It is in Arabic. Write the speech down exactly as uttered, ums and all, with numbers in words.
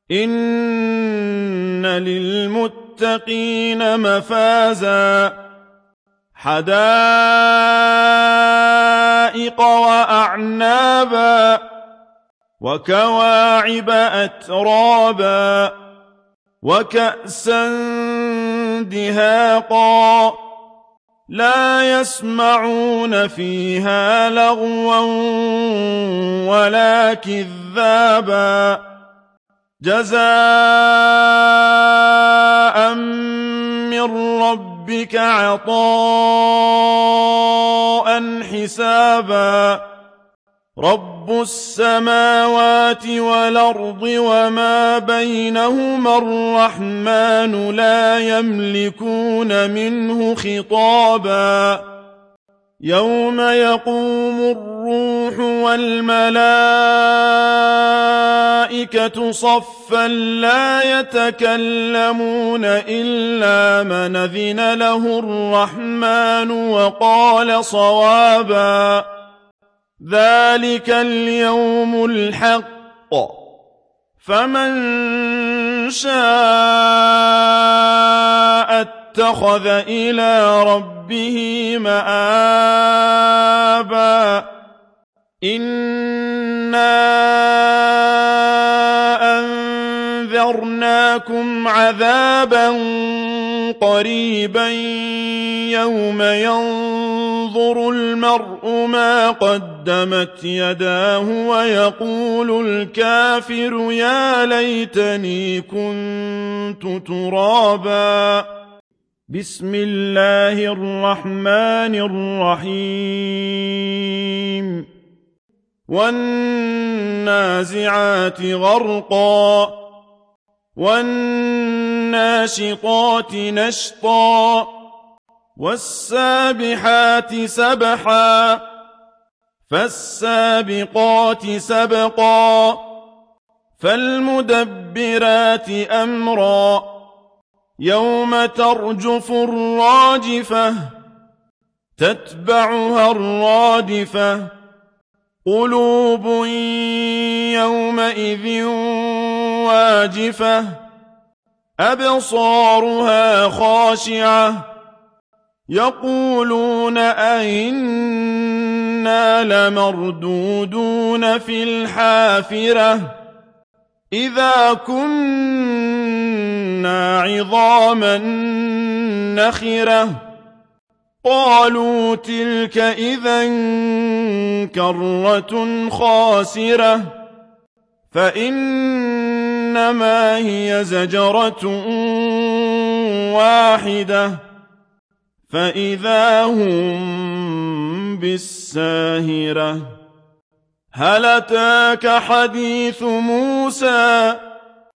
إن للمتقين مفازا حدائق وأعنابا وكواعب أترابا وكأسا دهاقا لا يسمعون فيها لغوا ولا كذابا جزاء من ربك عطاء حسابا رب السماوات والأرض وما بينهما الرحمن لا يملكون منه خطابا يوم يقوم الروح والملائكة صفا لا يتكلمون إلا من أذن له الرحمن وقال صوابا ذلك اليوم الحق فمن شاء اتخذ إلى ربه مآبا إنا أنذرناكم عذابا قريبا يوم ينظر المرء ما قدمت يداه ويقول الكافر يا ليتني كنت ترابا بسم الله الرحمن الرحيم والنازعات غرقا والناشطات نشطا والسابحات سبحا فالسابقات سبقا فالمدبرات أمرا يوم ترجف الراجفة تتبعها الرادفة قلوب يومئذ واجفة أبصارها خاشعة يقولون أئنا لمردودون في الحافرة إذا كنا عظاما نخرة قالوا تلك إذا كرة خاسرة فإنما هي زجرة واحدة فإذا هم بالساهرة هل أتاك حديث موسى